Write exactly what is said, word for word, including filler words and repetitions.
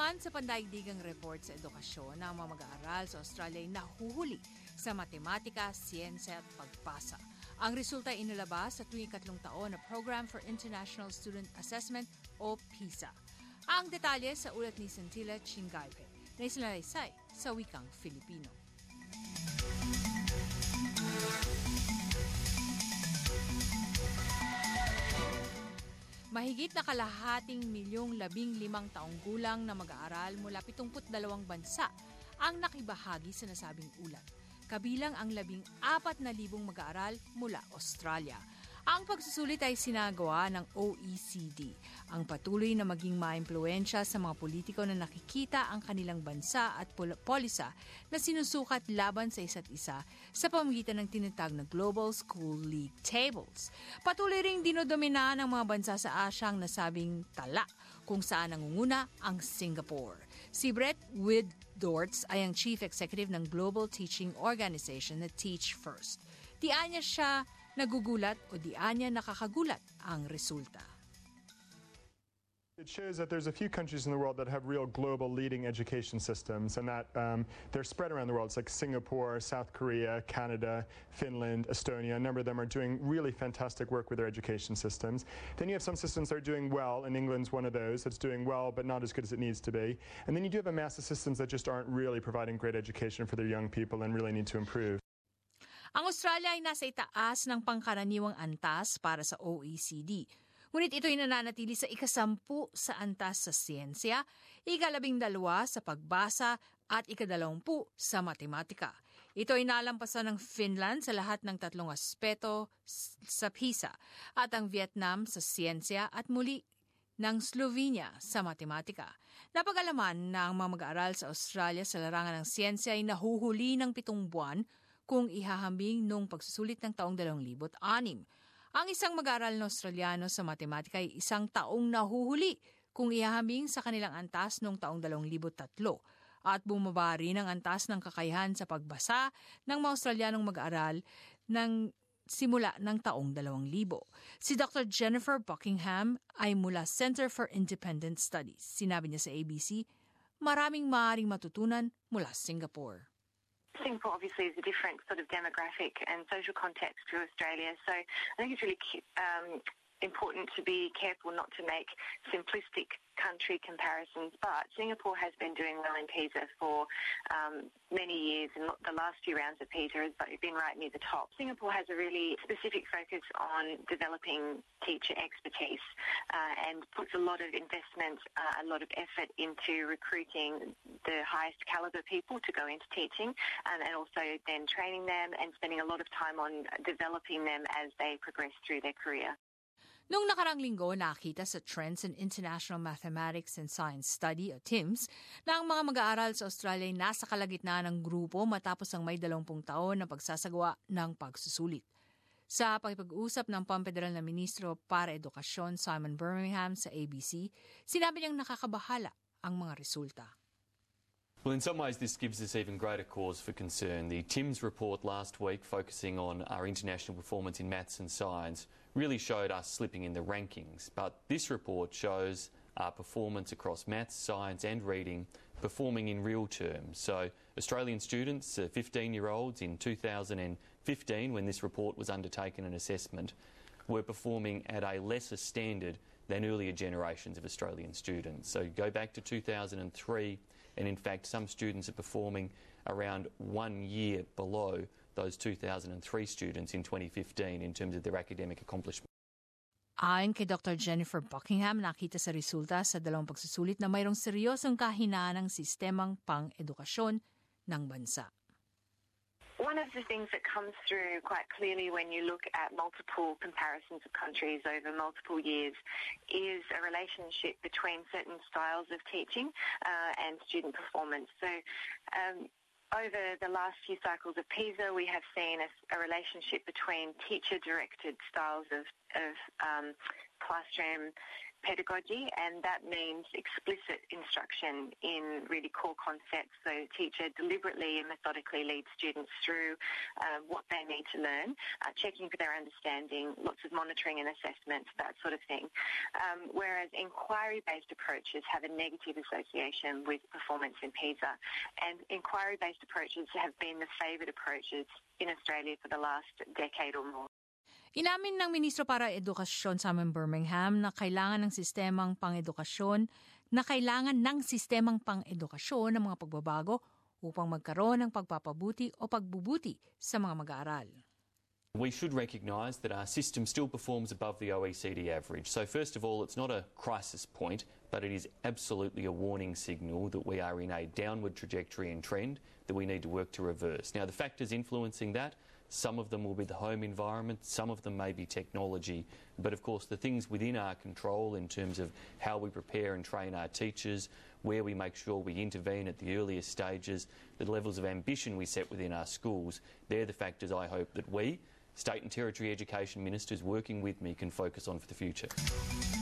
naman sa pandaigdigang report sa edukasyon na ang mga mag-aaral sa Australia ay nahuhuli sa matematika, siyensya at pagbasa. Ang resulta ay inilabas sa tuwing ikatlong taon na Program for International Student Assessment o PISA. Ang detalye sa ulat ni Santila Chingaype na isinalaysay sa wikang Filipino. Mahigit na kalahating milyong labing limang taong gulang na mag-aaral mula pitungput dalawang bansa ang nakibahagi sa nasabing ulat. Kabilang ang labing apat na libong mag-aaral mula Australia. Ang pagsusulit ay sinagawa ng O E C D. Ang patuloy na maging maimpluwensya sa mga politiko na nakikita ang kanilang bansa at pol- polisa na sinusukat laban sa isa't isa sa pamamagitan ng tinatag na Global School League Tables. Patuloy ring dinodomina ng mga bansa sa Asia ang nasabing tala kung saan nangunguna ang Singapore. Si Brett Widdortz ay ang Chief Executive ng Global Teaching Organization na Teach First. Diyan niya siya nagugulat o diyan niya nakakagulat ang resulta. It shows that there's a few countries in the world that have real global leading education systems and that um, they're spread around the world. It's like Singapore, South Korea, Canada, Finland, Estonia. A number of them are doing really fantastic work with their education systems. Then you have some systems that are doing well, and England's one of those that's doing well but not as good as it needs to be. And then you do have a mass of systems that just aren't really providing great education for their young people and really need to improve. Ang Australia ay nasa itaas ng pangkaraniwang antas para sa O E C D. Ngunit ito'y nananatili sa ikasampu sa antas sa siyensya, ikalabing dalawa sa pagbasa at ikadalawampu sa matematika. Ito ay nalampasan ng Finland sa lahat ng tatlong aspeto sa PISA at ang Vietnam sa siyensya at muli ng Slovenia sa matematika. Napag-alaman na ang mga mag-aaral sa Australia sa larangan ng siyensya ay nahuhuli ng pitong buwan kung ihahambing nung pagsusulit ng taong dalawang libo't anim. Ang isang mag-aaral na Australiano sa matematika ay isang taong nahuhuli kung ihahambing sa kanilang antas noong taong dalawang libo't tatlo at bumaba rin ang antas ng kakayahan sa pagbasa ng mga Australianong mag-aaral ng simula ng taong dalawang libo. Si Doctor Jennifer Buckingham ay mula Center for Independent Studies. Sinabi niya sa A B C, maraming maaaring matutunan mula Singapore. Singapore obviously is a different sort of demographic and social context to Australia, so I think it's really um, important to be careful not to make simplistic country comparisons, but Singapore has been doing well in PISA for um, many years, and the last few rounds of PISA has been right near the top. Singapore has a really specific focus on developing teacher expertise uh, and puts a lot of investment, uh, a lot of effort into recruiting the highest caliber people to go into teaching, um, and also then training them and spending a lot of time on developing them as they progress through their career. Noong nakarang linggo, nakita sa Trends in International Mathematics and Science Study o TIMSS na ang mga mag-aaral sa Australia ay nasa kalagitnaan ng grupo matapos ang may dalawampung taon na pagsasagawa ng pagsusulit. Sa pakipag-usap ng Pamfederal na Ministro para Edukasyon Simon Birmingham sa A B C, sinabi niyang nakakabahala ang mga resulta. Well, in some ways, this gives us even greater cause for concern. The TIMSS report last week, focusing on our international performance in maths and science, really showed us slipping in the rankings. But this report shows our performance across maths, science and reading performing in real terms. So Australian students, fifteen-year-olds in two thousand fifteen, when this report was undertaken and assessment, were performing at a lesser standard than earlier generations of Australian students. So go back to two thousand three, and in fact some students are performing around one year below those two thousand three students in twenty fifteen in terms of their academic accomplishment. Ayon kay Doctor Jennifer Buckingham, nakita sa resulta sa dalawang pagsusulit na mayroong seryosong kahinaan ng sistemang pang-edukasyon ng bansa. One of the things that comes through quite clearly when you look at multiple comparisons of countries over multiple years is a relationship between certain styles of teaching uh, and student performance. So um, over the last few cycles of PISA, we have seen a, a relationship between teacher-directed styles of, of um, classroom pedagogy, and that means explicit instruction in really core concepts. So teacher deliberately and methodically leads students through uh, what they need to learn, uh, checking for their understanding, lots of monitoring and assessment, that sort of thing. Um, whereas inquiry-based approaches have a negative association with performance in PISA, and inquiry-based approaches have been the favoured approaches in Australia for the last decade or more. Inamin ng Ministro para Edukasyon Simon Birmingham na kailangan ng sistemang pang-edukasyon na kailangan ng sistemang pang-edukasyon ng mga pagbabago upang magkaroon ng pagpapabuti o pagbubuti sa mga mag-aaral. We should recognise that our system still performs above the O E C D average. So first of all, it's not a crisis point, but it is absolutely a warning signal that we are in a downward trajectory and trend that we need to work to reverse. Now, the factors influencing that, some of them will be the home environment, some of them may be technology, but of course the things within our control in terms of how we prepare and train our teachers, where we make sure we intervene at the earliest stages, the levels of ambition we set within our schools, they're the factors I hope that we, State and Territory Education Ministers working with me, can focus on for the future.